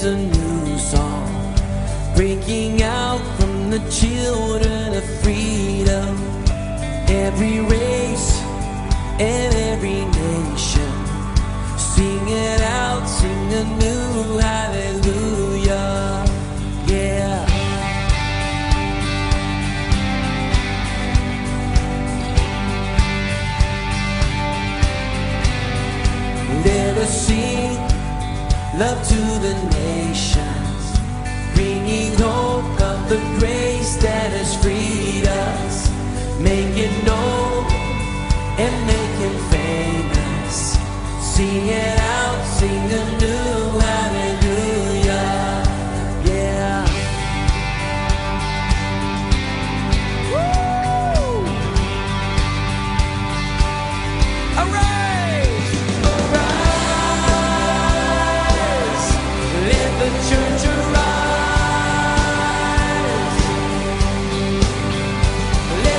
a new song breaking out from the children of freedom. Every race and every nation, sing it out, sing a new hallelujah. Yeah. Let us sing love to the nations, bringing hope of the grace that has freed us. Make it known and make Him famous. Sing it out, sing a new hallelujah. Yeah. Woo! Arise! Arise! Let the church arise. Let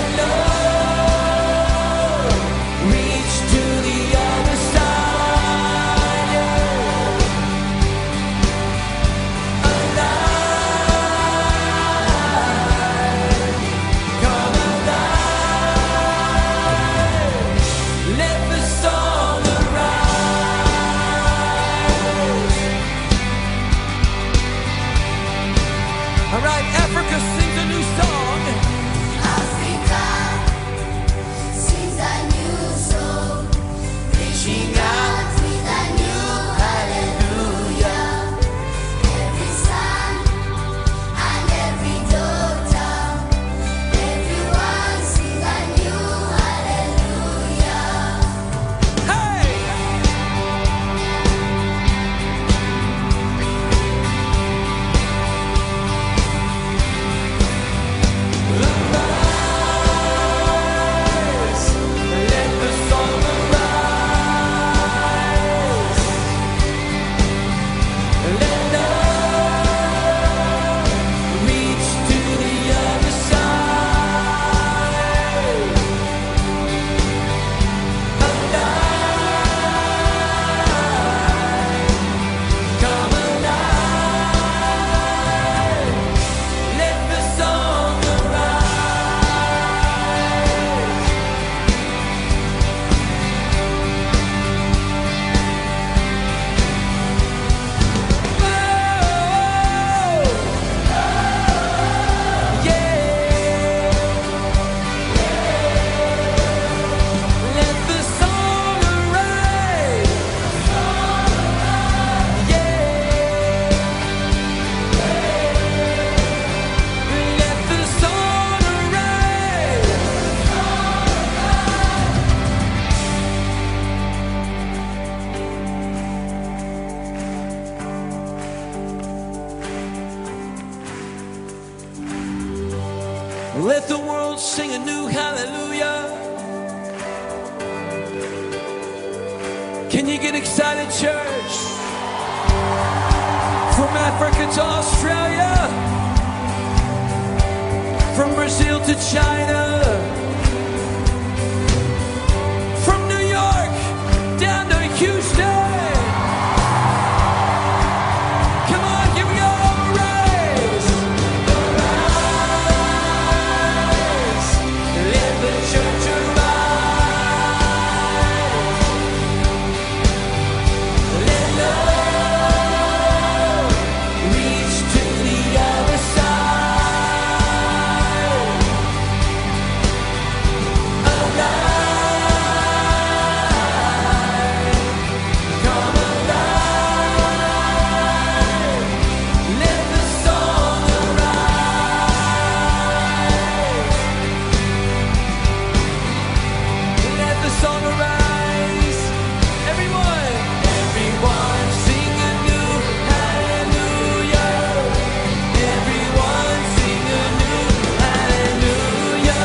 love reach to the other side. Alive, come alive. Let the song arise. All right, Africa sings a new song. Africa sings a new song, reaching out with a new hallelujah. Every son and every daughter, everyone sing a new hallelujah. Hey! Arise, let the song arise. Let love reach to the other side. Alive, come alive. Let the song arise. Oh, yeah. Let the song arise. Yeah. Let the song arise. Let the world sing a new hallelujah. Can you get excited, church? From Africa to Australia, from Brazil to China, from New York down to Houston. Come on, here we go. Arise. Arise. Let the church arise. Let love reach to the other side. Alive, come alive. Let the song arise. Let the song arise. Everyone, everyone sing a new hallelujah. Everyone sing a new hallelujah.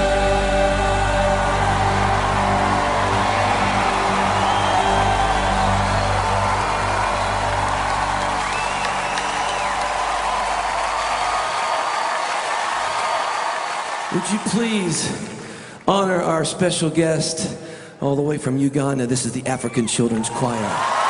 Would you please honor our special guest all the way from Uganda? This is the African Children's Choir.